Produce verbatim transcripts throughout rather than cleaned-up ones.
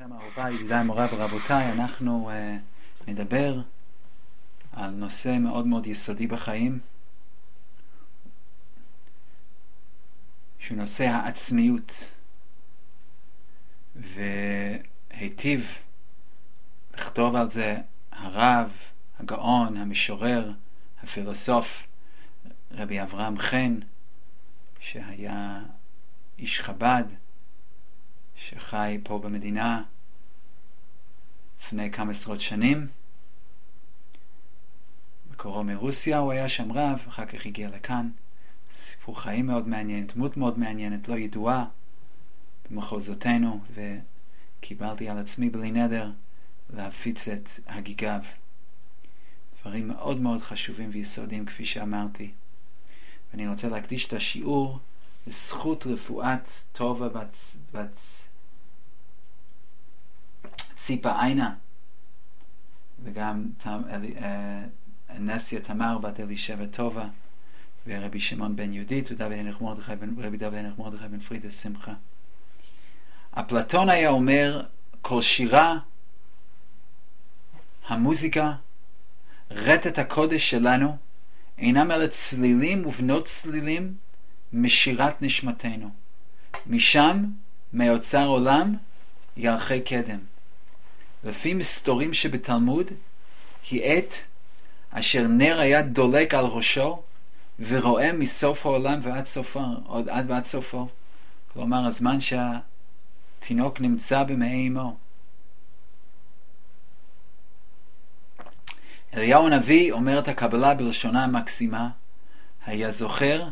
לכם אהוביי, ידידיי, מוריי ורבותיי. אנחנו uh, נדבר על נושא מאוד מאוד יסודי בחיים, שהוא נושא העצמיות, והיטיב לכתוב על זה הרב, הגאון, המשורר, הפילוסוף רבי אברהם חן, שהיה איש חב"ד שחי פה במדינה לפני כמה עשרות שנים. מקורו מרוסיה, הוא היה שם רב, אחר כך הגיע לכאן. סיפור חיים מאוד מעניין, דמות מאוד מעניינת, לא ידועה במחוזותינו, וקיבלתי על עצמי בלי נדר להפיץ את הגיגיו. דברים מאוד מאוד חשובים ויסודיים, כפי שאמרתי. ואני רוצה להקדיש את השיעור לזכות רפואת טובה בת, בת ציפה עינה, וגם נסיה תמר בת אלישבע טובה, ורבי שמעון בן יהודית, ורבי דוד בן מרדכי בן פרידה שמחה. אפלטון היה אומר, כל שירה, המוזיקה, רטט הקודש שלנו, אינם אלה צלילים ובנות צלילים משירת נשמתנו. משם, מאוצר עולם, ירחי קדם. לפי מסתורים שבתלמוד, היא עת אשר נר היה דולק על ראשו, ורואה מסוף העולם ועד סופו, עוד עד ועד סופו. כלומר, הזמן שהתינוק נמצא במעי אמו. אליהו הנביא אומר את הקבלה בלשונה המקסימה, היה זוכר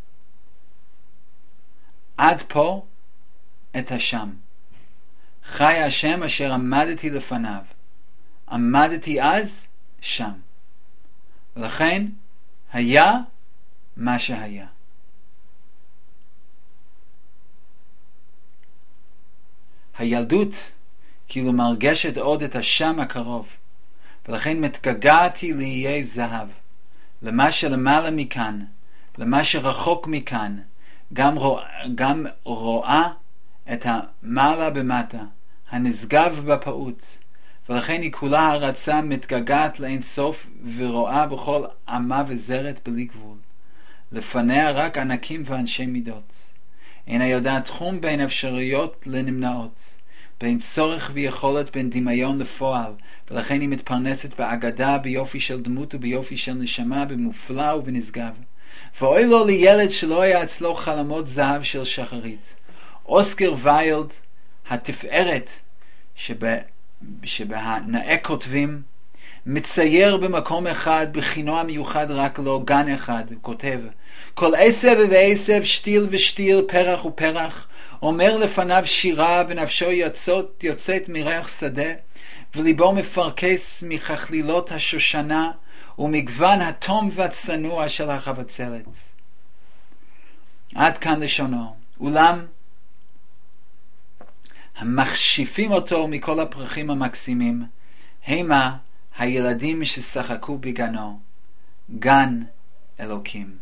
עד פה את השם. חי השם אשר עמדתי לפניו. עמדתי אז שם. ולכן היה מה שהיה. הילדות כאילו מרגשת עוד את השם הקרוב. ולכן מתגעגעתי לאיי זהב, למה שלמעלה מכאן, למה שרחוק מכאן, גם, רוא, גם רואה את המעלה במטה, הנשגב בפעוט, ולכן היא כולה הרצה מתגעגעת לאין סוף, ורואה בכל עמה וזרת בלי גבול. לפניה רק ענקים ואנשי מידות. אינה יודעת תחום בין אפשרויות לנמנעות, בין צורך ויכולת, בין דמיון לפועל, ולכן היא מתפרנסת באגדה, ביופי של דמות וביופי של נשמה, במופלא ובנשגב. ואוי לו לילד שלא היה אצלו חלומות זהב של שחרית. אוסקר ויילד, התפארת שבה, שבה נאה כותבים, מצייר במקום אחד, בכינוע מיוחד רק לו, גן אחד, הוא כותב, כל עשב ועשב, שתיל ושתיל, פרח ופרח, אומר לפניו שירה, ונפשו יוצאת, יוצאת מריח שדה, וליבו מפרקס מחכלילות השושנה, ומגוון התום והצנוע של החבצלת. עד כאן לשונו. אולם, המחשיפים אותו מכל הפרחים המקסימים, המה הילדים ששחקו בגנו, גן אלוקים.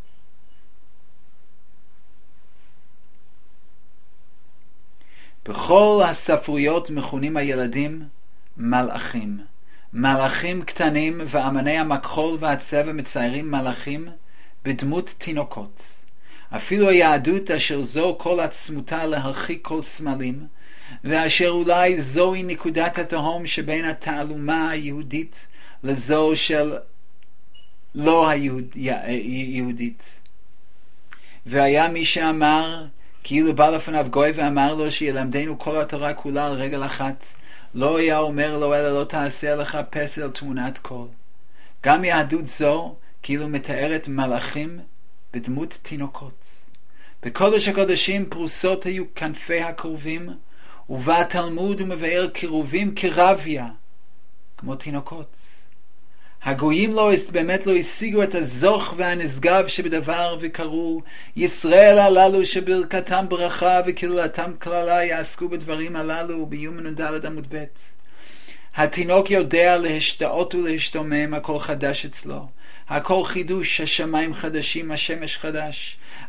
בכל הספרויות מכונים הילדים מלאכים. מלאכים קטנים, ואמני המכחול והצבע מציירים מלאכים בדמות תינוקות. אפילו היהדות אשר זו כל עצמותה להרחיק כל סמלים, ואשר אולי זוהי נקודת התהום שבין התעלומה היהודית לזו של לא היהודית. והיה מי שאמר, כאילו בא לפניו גוי ואמר לו שילמדנו כל התורה כולה על רגל אחת, לא היה אומר לו אלא לא תעשה לך פסל תמונת קול. גם יהדות זו כאילו מתארת מלאכים בדמות תינוקות. בקודש הקודשים פרוסות היו כנפי הקרובים, ובא התלמוד ומבאר קירובים כרביה, כמו תינוקות. הגויים לא, באמת לא השיגו את הזוך והנשגב שבדבר, וקראו ישראל הללו שברכתם ברכה וקללתם כללה, יעסקו בדברים הללו ביומן ד' עמוד ב'. התינוק יודע להשתאות ולהשתומם, הכל חדש אצלו, הכל חידוש, השמיים חדשים, השמש חדש,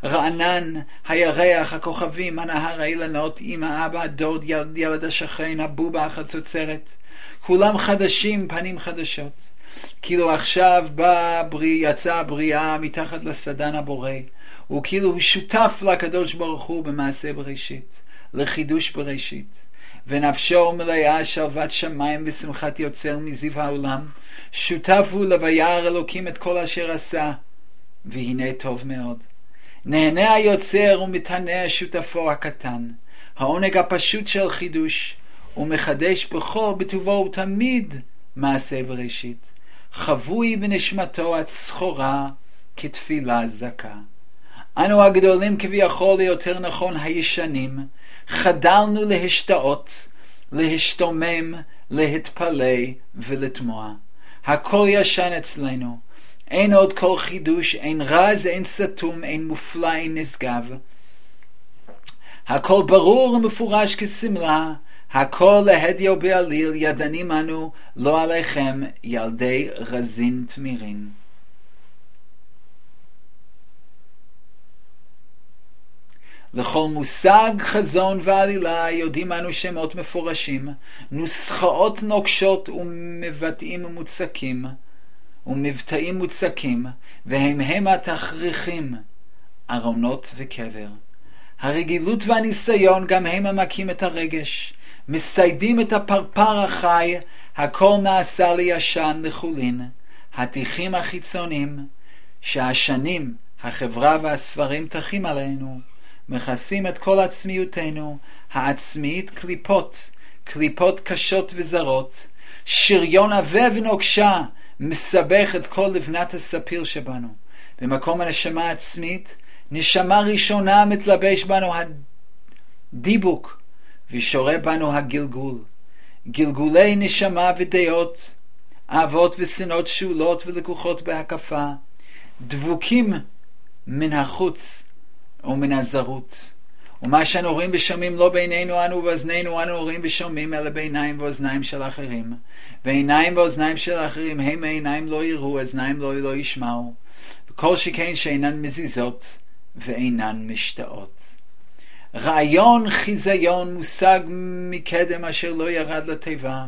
רענן, הירח, הכוכבים, הנהר, האילנות, אמא, אבא, הדוד, ילד, ילד השכן, הבובה, החצוצרת, כולם חדשים, פנים חדשות. כאילו עכשיו בא בריא, יצא הבריאה מתחת לסדן הבורא, וכאילו הוא שותף לקדוש ברוך הוא במעשה בראשית, לחידוש בראשית. ונפשו מלאה שלוות שמיים ושמחת יוצר מזיו העולם, שותף הוא לביער אלוקים את כל אשר עשה, והנה טוב מאוד. נהנה היוצר ומתענה שותפו הקטן, העונג הפשוט של חידוש, ומחדש בכל בטובו תמיד מעשה בראשית, חבוי בנשמתו הצחורה כתפילה זכה. אנו הגדולים כביכול, יותר נכון הישנים, חדלנו להשתאות, להשתומם, להתפלא ולתמוע. הכל ישן אצלנו, אין עוד כל חידוש, אין רז, אין סתום, אין מופלא, אין נשגב. הכל ברור ומפורש כסמלה, הכל להדיו בעליל, ידנים אנו, לא עליכם, ילדי רזין תמירין. לכל מושג, חזון ועלילה יודעים אנו שמות מפורשים, נוסחאות נוקשות ומבטאים מוצקים, ומבטאים מוצקים, והם הם התכריכים, ארונות וקבר. הרגילות והניסיון גם הם המקים את הרגש, מסיידים את הפרפר החי, הכל נעשה לישן לחולין, התיכים החיצונים, שהשנים, החברה והספרים תחים עלינו, מכסים את כל עצמיותנו, העצמית קליפות, קליפות קשות וזרות, שריון עבה ונוקשה, מסבך את כל לבנת הספיר שבנו. במקום הנשמה העצמית, נשמה ראשונה מתלבש בנו הדיבוק, ושורה בנו הגלגול. גלגולי נשמה ודעות, אהבות ושנאות שאולות ולקוחות בהקפה, דבוקים מן החוץ ומן הזרות. ומה שאנו רואים ושומעים לא בינינו אנו ובאזנינו אנו רואים ושומעים, אלא בעיניים ואוזניים של אחרים. ועיניים ואוזניים של אחרים הם העיניים לא יראו, אזניים לא, לא ישמעו. וכל שכן שאינן מזיזות ואינן משתאות. רעיון, חיזיון, מושג מקדם אשר לא ירד לטבע,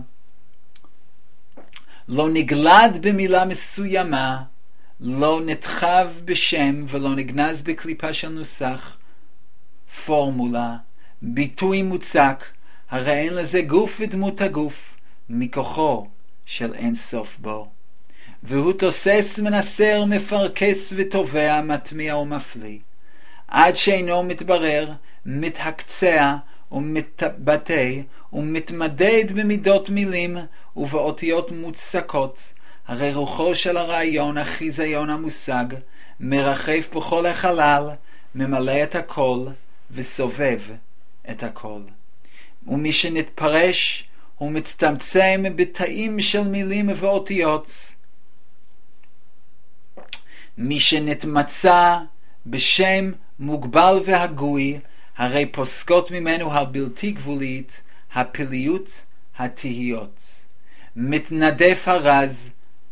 לא נגלד במילה מסוימה, לא נתחב בשם ולא נגנז בקליפה של נוסח, פורמולה, ביטוי מוצק, הרי אין לזה גוף ודמות הגוף, מכוחו של אין סוף בו. והוא תוסס, מנסר, מפרקס ותובע, מטמיע ומפליא, עד שאינו מתברר, מתהקצע ומתבטא ומתמדד במידות מילים ובאותיות מוצקות. הרי רוחו של הרעיון, החיזיון המושג, מרחף בכל החלל, ממלא את הכל וסובב את הכל. ומי שנתפרש הוא מצטמצם בתאים של מילים ואותיות. מי שנתמצא בשם מוגבל והגוי, הרי פוסקות ממנו הבלתי גבולית, הפליות, התהיות. מתנדף הרז,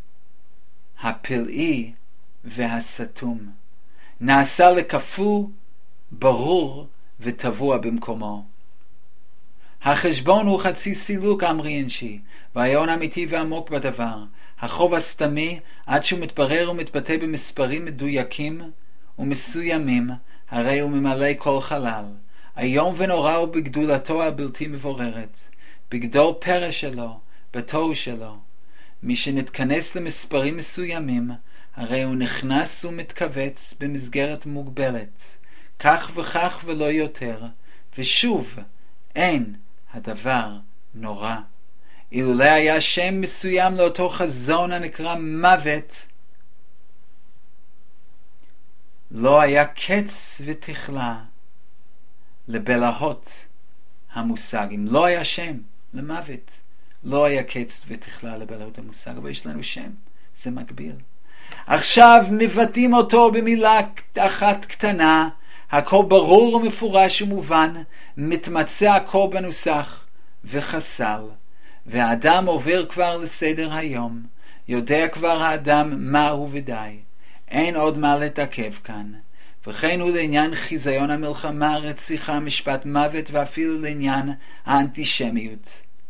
הפלאי והסתום, נעשה לקפוא, ברור וטבוע במקומו. החשבון הוא חצי סילוק אמרי אנשי, והעיון אמיתי ועמוק בדבר. החוב הסתמי, עד שהוא מתברר ומתבטא במספרים מדויקים ומסוימים, הרי הוא ממלא כל חלל. היום ונורא הוא בגדולתו הבלתי מבוררת, בגדול פרא שלו, בתוהו שלו. מי שנתכנס למספרים מסוימים, הרי הוא נכנס ומתכווץ במסגרת מוגבלת, כך וכך ולא יותר, ושוב אין הדבר נורא. אילולא היה שם מסוים לאותו חזון הנקרא מוות, לא היה קץ ותכלה לבלהות המושג. אם לא היה שם למוות, לא היה קץ ותכלה לבלהות המושג, אבל יש לנו שם, זה מקביל. עכשיו מבטאים אותו במילה אחת קטנה, הכל ברור ומפורש ומובן, מתמצא הכל בנוסח וחסל, והאדם עובר כבר לסדר היום, יודע כבר האדם מהו ודי, אין עוד מה לתעכב כאן. וכן הוא לעניין חיזיון המלחמה, רציחה, משפט מוות, ואפילו לעניין האנטישמיות.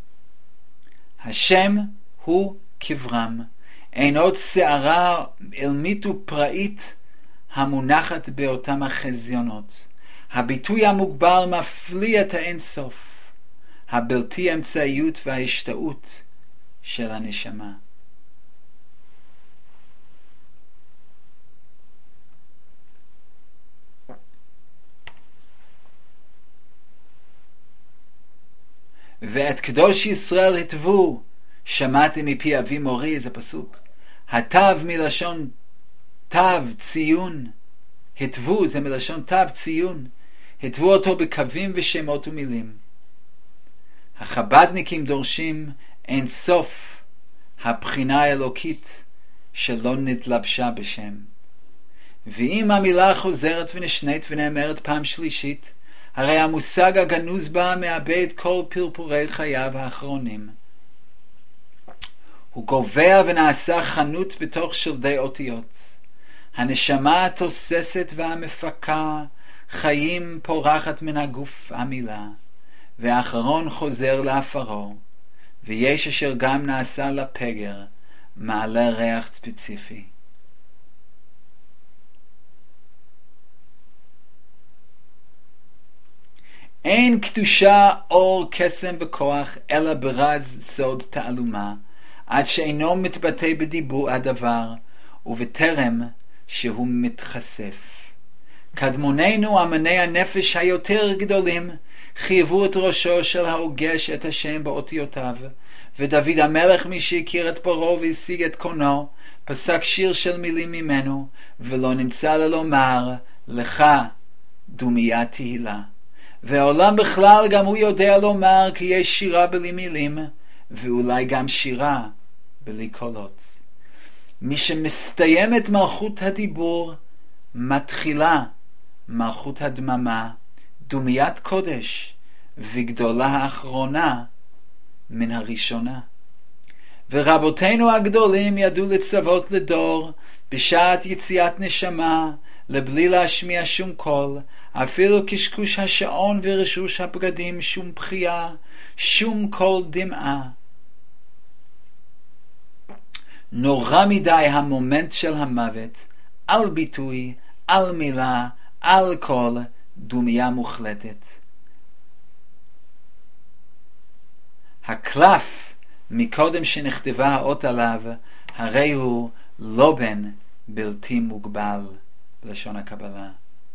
השם הוא קברם, אין עוד שערה אלמית ופראית המונחת באותם החזיונות. הביטוי המוגבל מפליא את האינסוף, הבלתי אמצעיות וההשתאות של הנשמה. ואת קדוש ישראל התוו, שמעתי מפי אבי מורי, זה פסוק. התו מלשון תו, ציון. התוו, זה מלשון תו, ציון. התוו אותו בקווים ושמות ומילים. החבדניקים דורשים אין סוף הבחינה האלוקית שלא נתלבשה בשם. ואם המילה חוזרת ונשנית ונאמרת פעם שלישית, הרי המושג הגנוז בה מאבד כל פרפורי חייו האחרונים. הוא גובע ונעשה חנות בתוך שלדי אותיות. הנשמה התוססת והמפקה חיים פורחת מן הגוף המילה, והאחרון חוזר לאפרו, ויש אשר גם נעשה לפגר, מעלה ריח ספציפי. אין קדושה אור קסם וכוח, אלא ברז סוד תעלומה, עד שאינו מתבטא בדיבור הדבר, ובטרם שהוא מתחשף. קדמוננו אמני הנפש היותר גדולים, חייבו את ראשו של ההוגש את השם באותיותיו, ודוד המלך, מי שהכיר את פרעה והשיג את קונו, פסק שיר של מילים ממנו, ולא נמצא ללומר לך דומיה תהילה. והעולם בכלל גם הוא יודע לומר כי יש שירה בלי מילים, ואולי גם שירה בלי קולות. מי שמסתיימת מלכות הדיבור, מתחילה מלכות הדממה, דומיית קודש, וגדולה האחרונה מן הראשונה. ורבותינו הגדולים ידעו לצוות לדור, בשעת יציאת נשמה, לבלי להשמיע שום קול, אפילו קשקוש השעון ורשוש הבגדים, שום בחייה, שום קול דמעה. נורא מדי המומנט של המוות, על ביטוי, על מילה, על קול, דומיה מוחלטת. הקלף מקודם שנכתבה האות עליו, הרי הוא לא בן בלתי מוגבל, בלשון הקבלה.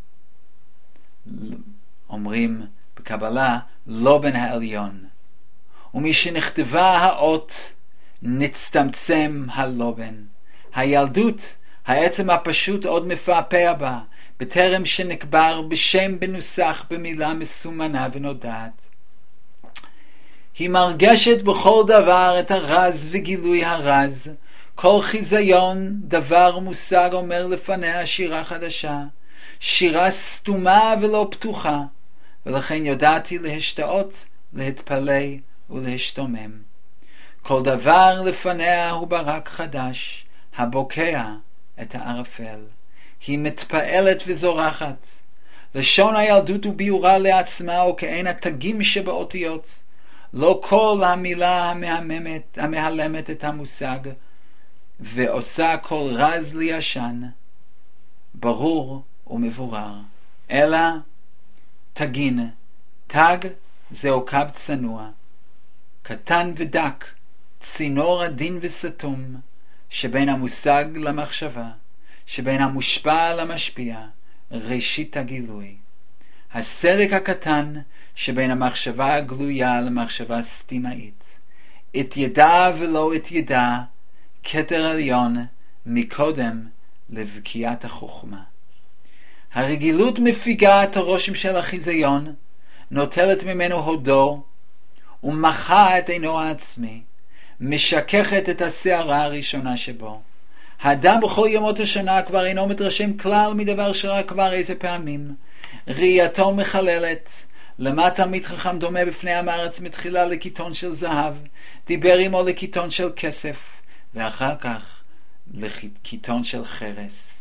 אומרים בקבלה לא בן העליון, ומי שנכתבה האות נצטמצם הלובן. הילדות, העצם הפשוט עוד מפעפע בה, בטרם שנקבר בשם בנוסח במילה מסומנה ונודעת. היא מרגשת בכל דבר את הרז וגילוי הרז, כל חיזיון דבר מושג אומר לפניה שירה חדשה, שירה סתומה ולא פתוחה, ולכן ידעתי להשתאות, להתפלא ולהשתומם. כל דבר לפניה הוא ברק חדש, הבוקע את הערפל. היא מתפעלת וזורחת. לשון הילדות וביורה לעצמה, או כאין התגים שבאותיות. לא כל המילה המהממת, המהלמת את המושג, ועושה כל רז לישן, ברור ומבורר. אלא תגין, תג זהו קו צנוע, קטן ודק, צינור עדין וסתום, שבין המושג למחשבה, שבין המושפע למשפיע, ראשית הגילוי. הסדק הקטן שבין המחשבה הגלויה למחשבה סתימאית. את ידע ולא את ידע, כתר עליון מקודם לבקיעת החוכמה. הרגילות מפיגה את הרושם של החיזיון, נוטלת ממנו הודו, ומחה את עינו העצמי, משככת את השערה הראשונה שבו. האדם בכל ימות השנה כבר אינו מתרשם כלל מדבר שראה כבר איזה פעמים. ראייתו מחללת, למה תלמיד חכם דומה בפני המארץ מתחילה לקיטון של זהב, דיבר עמו לקיטון של כסף, ואחר כך לקיטון של חרס.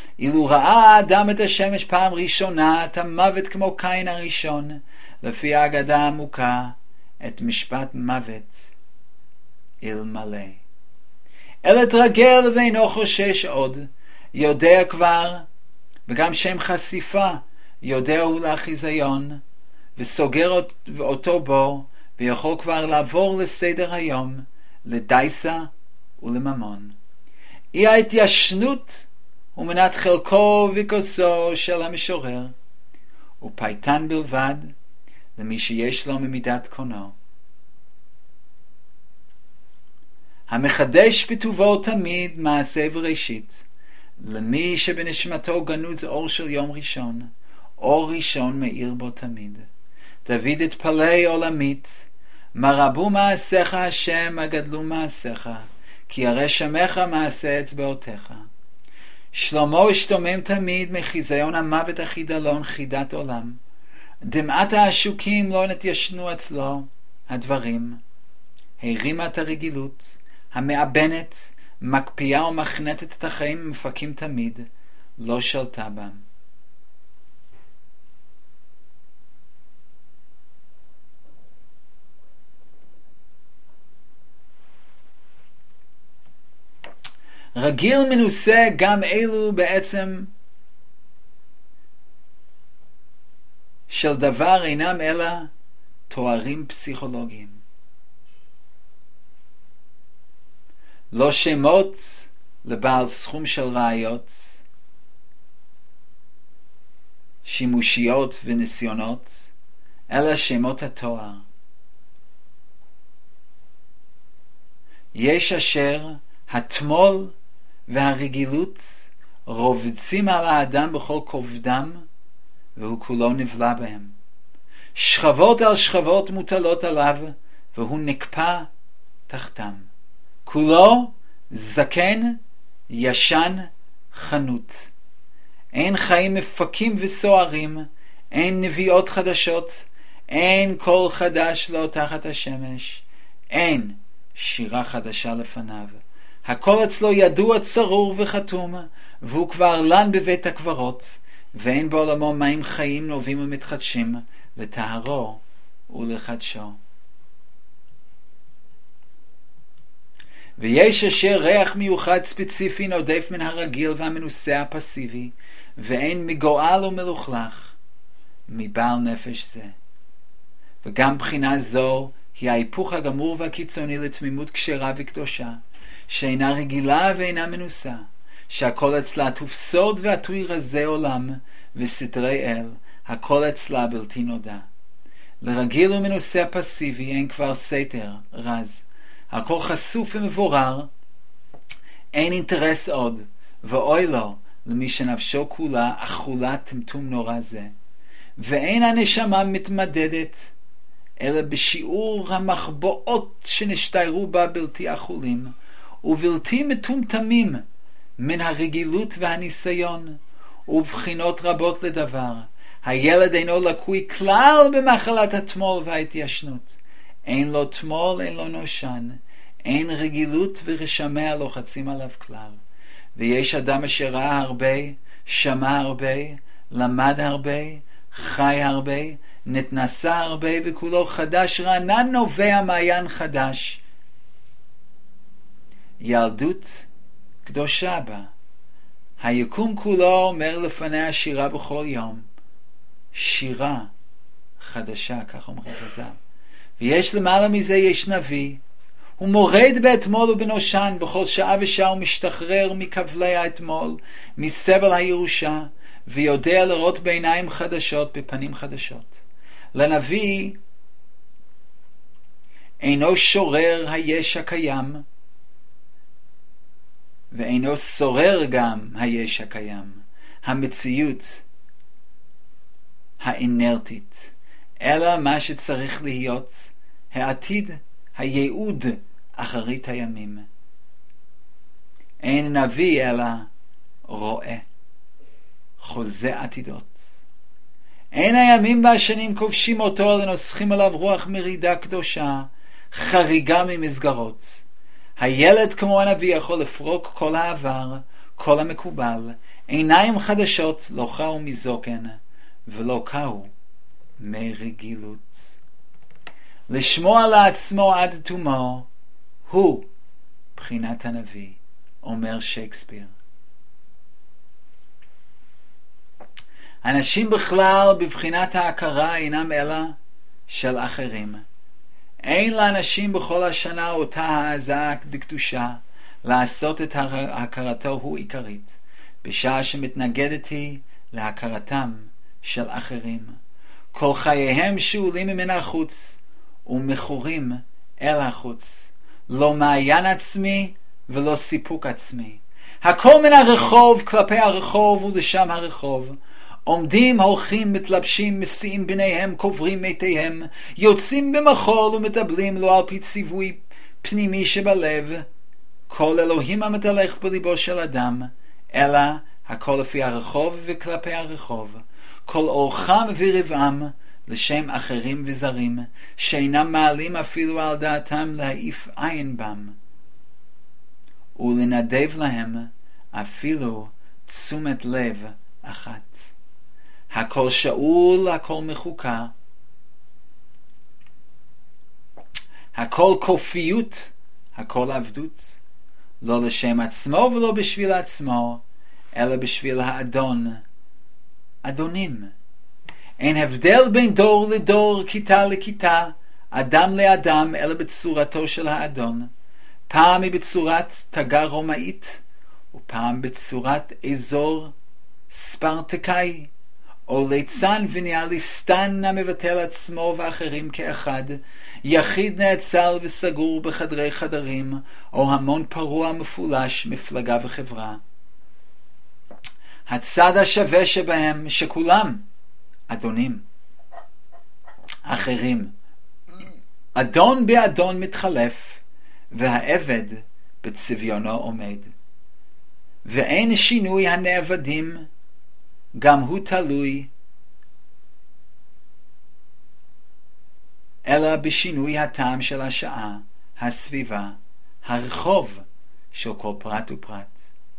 אילו ראה האדם את השמש פעם ראשונה, את המוות כמו קין הראשון, לפי האגדה העמוקה, את משפט מוות אלמלא. אל התרגל ואינו חושש עוד, יודע כבר, וגם שם חשיפה, יודע הוא לחיזיון, וסוגר אותו בו, ויכול כבר לעבור לסדר היום, לדייסה ולממון. אי ההתיישנות הוא מנת חלקו וכוסו של המשורר, ופייטן בלבד למי שיש לו ממידת קונו. המחדש בטובו תמיד מעשה וראשית, למי שבנשמתו גנוז אור של יום ראשון, אור ראשון מאיר בו תמיד. דוד התפלא עולמית, מה רבו מעשיך השם, מה גדלו מעשיך, כי הרי שמך מעשה אצבעותיך. שלמה השתומם תמיד מחיזיון המוות החידלון חידת עולם. דמעת העשוקים לא נתיישנו אצלו הדברים. הרימה את הרגילות, המאבנת, מקפיאה ומכנתת את החיים מפקים תמיד, לא שלטה בם. רגיל מנוסה גם אלו בעצם של דבר אינם אלא תוארים פסיכולוגיים. לא שמות לבעל סכום של ראיות, שימושיות וניסיונות, אלא שמות התואר. יש אשר התמול והרגילות רובצים על האדם בכל כובדם, והוא כולו נבלע בהם. שכבות על שכבות מוטלות עליו, והוא נקפא תחתם. כולו זקן, ישן, חנות. אין חיים מפקים וסוערים, אין נביאות חדשות, אין קול חדש לו תחת השמש, אין שירה חדשה לפניו. הכל אצלו ידוע, צרור וחתום, והוא כבר לן בבית הקברות, ואין בעולמו מים חיים נובים ומתחדשים לטהרו ולחדשו. ויש אשר ריח מיוחד ספציפי נודף מן הרגיל והמנוסה הפסיבי, ואין מגועל ומלוכלך מבעל נפש זה. וגם בחינה זו היא ההיפוך הגמור והקיצוני לתמימות כשרה וקדושה, שאינה רגילה ואינה מנוסה, שהכל אצלה עטוף סוד ועטוי רזי עולם וסתרי אל, הכל אצלה בלתי נודע. לרגיל ומנוסה הפסיבי אין כבר סתר, רז, הכל חשוף ומבורר, אין אינטרס עוד, ואוי לו למי שנפשו כולה אכולה טמטום נורא זה. ואין הנשמה מתמדדת, אלא בשיעור המחבואות שנשתיירו בה בלתי אכולים, ובלתי מטומטמים מן הרגילות והניסיון, ובחינות רבות לדבר. הילד אינו לקוי כלל במחלת התמול וההתיישנות. אין לו תמול, אין לו נושן, אין רגילות ורשמי הלוחצים עליו כלל. ויש אדם אשר ראה הרבה, שמע הרבה, למד הרבה, חי הרבה, נתנסה הרבה, וכולו חדש רענן נובע מעיין חדש. ילדות קדושה בה. היקום כולו אומר לפניה שירה בכל יום. שירה חדשה, כך אומר חז"ל. ויש למעלה מזה יש נביא, הוא מורד באתמול ובנושן, בכל שעה ושעה הוא משתחרר מכבלי האתמול, מסבל הירושה, ויודע לראות בעיניים חדשות, בפנים חדשות. לנביא אינו שורר היש הקיים, ואינו שורר גם היש הקיים, המציאות האינרטית, אלא מה שצריך להיות, העתיד, הייעוד אחרית הימים. אין נביא אלא רואה, חוזה עתידות. אין הימים והשנים כובשים אותו, אלא נוסחים עליו רוח מרידה קדושה, חריגה ממסגרות. הילד כמו הנביא יכול לפרוק כל העבר, כל המקובל, עיניים חדשות לא חאו מזוקן, ולא קאו מרגילות. לשמוע לעצמו עד תומו, הוא בחינת הנביא, אומר שייקספיר. אנשים בכלל בבחינת ההכרה אינם אלא של אחרים. אין לאנשים בכל השנה אותה העזה דקדושה לעשות את הכרתו הוא עיקרית, בשעה שמתנגדת היא להכרתם של אחרים. כל חייהם שאולים מן החוץ ומכורים אל החוץ, לא מעיין עצמי ולא סיפוק עצמי. הכל מן הרחוב כלפי הרחוב ולשם הרחוב. עומדים, הולכים, מתלבשים, מסיעים ביניהם, קוברים מתיהם, יוצאים במחול ומטבלים לא על פי ציווי פנימי שבלב. כל אלוהים המתהלך בליבו של אדם, אלא הכל לפי הרחוב וכלפי הרחוב. כל אורחם ורבעם לשם אחרים וזרים, שאינם מעלים אפילו על דעתם להעיף עין בם, ולנדב להם אפילו תשומת לב אחת. הכל שאול, הכל מחוקה, הכל קופיות, הכל עבדות, לא לשם עצמו ולא בשביל עצמו, אלא בשביל האדון, אדונים. אין הבדל בין דור לדור, כיתה לכיתה, אדם לאדם, אלא בצורתו של האדון. פעם היא בצורת תגה רומאית, ופעם בצורת אזור ספרטקאי, או ליצן וניאליסטן המבטל עצמו ואחרים כאחד, יחיד נעצר וסגור בחדרי חדרים, או המון פרוע מפולש, מפלגה וחברה. הצד השווה שבהם שכולם אדונים אחרים. אדון באדון מתחלף, והעבד בצביונו עומד. ואין שינוי הנעבדים, גם הוא תלוי, אלא בשינוי הטעם של השעה, הסביבה, הרחוב של כל פרט ופרט.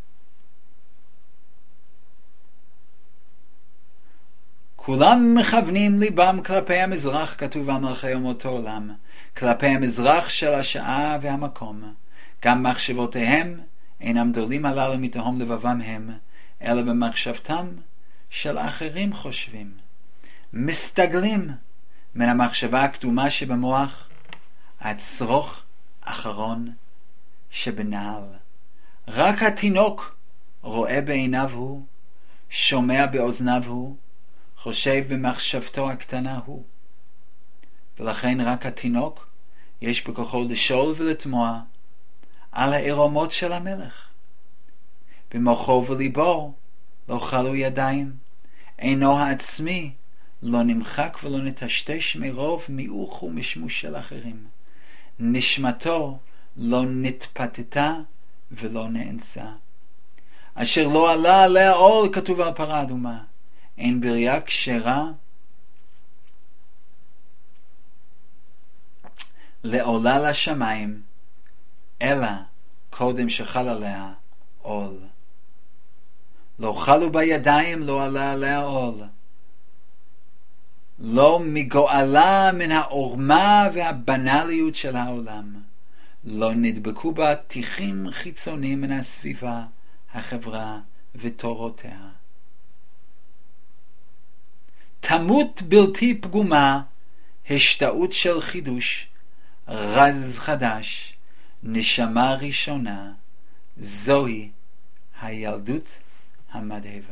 כולם מכוונים ליבם כלפי המזרח, כתוב על מלכי אומות העולם, כלפי המזרח של השעה והמקום. גם מחשבותיהם אינם דולים הללו מתהום לבבם הם, אלא במחשבתם של אחרים חושבים. מסתגלים מן המחשבה הקדומה שבמוח עד צרוך אחרון שבנעל. רק התינוק רואה בעיניו הוא, שומע באוזניו הוא, חושב במחשבתו הקטנה הוא. ולכן רק התינוק יש בכוחו לשאול ולתמוע על העירומות של המלך. במוחו וליבו לא חלו ידיים, אינו העצמי לא נמחק ולא נטשטש מרוב מיעוך ומשמוש של אחרים. נשמתו לא נתפתתה ולא נאנסה. אשר לא עלה עליה עול, כתוב על פרה אדומה, אין בריאה כשרה לעולה לשמיים, אלא קודם שחל עליה עול. לא חלו בידיים, לא עלה עליה עול. לא מגואלה מן העורמה והבנליות של העולם. לא נדבקו בה תיכים חיצוניים מן הסביבה, החברה ותורותיה. תמות בלתי פגומה, השתאות של חידוש, רז חדש, נשמה ראשונה, זוהי הילדות המדהיבה.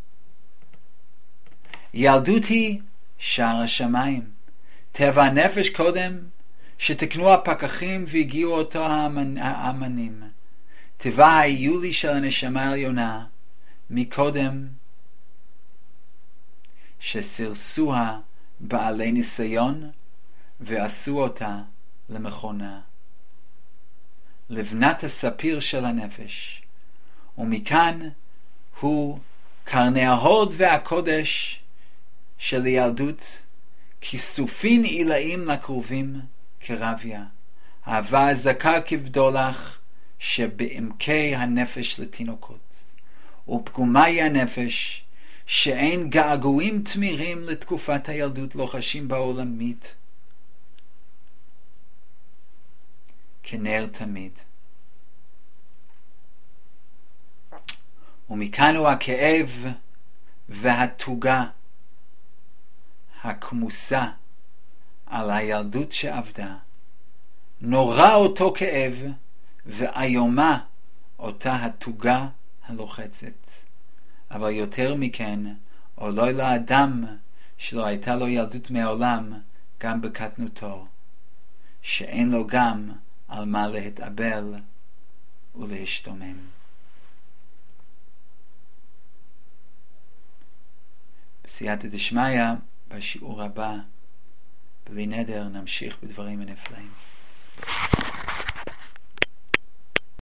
ילדות היא שער השמיים. טבע הנפש קודם שתקנו הפקחים והגיעו אותו האמנים. טבע היולי של הנשמה העליונה מקודם שסירסוה בעלי ניסיון ועשו אותה למכונה. לבנת הספיר של הנפש. ומכאן הוא קרני ההוד והקודש של ילדות, כיסופין עילאים לקרובים כרביה, אהבה זכה כבדולח שבעמקי הנפש לתינוקות, ופגומה היא הנפש, שאין געגועים תמירים לתקופת הילדות לא חשים בעולמית, כנר תמיד. ומכאן הוא הכאב והתוגה הכמוסה על הילדות שעבדה. נורא אותו כאב ואיומה אותה התוגה הלוחצת. אבל יותר מכן, אולי לאדם שלא הייתה לו ילדות מעולם, גם בקטנותו, שאין לו גם על מה להתאבל ולהשתומם. בסייעתא דשמיא, בשיעור הבא, בלי נדר, נמשיך בדברים הנפלאים.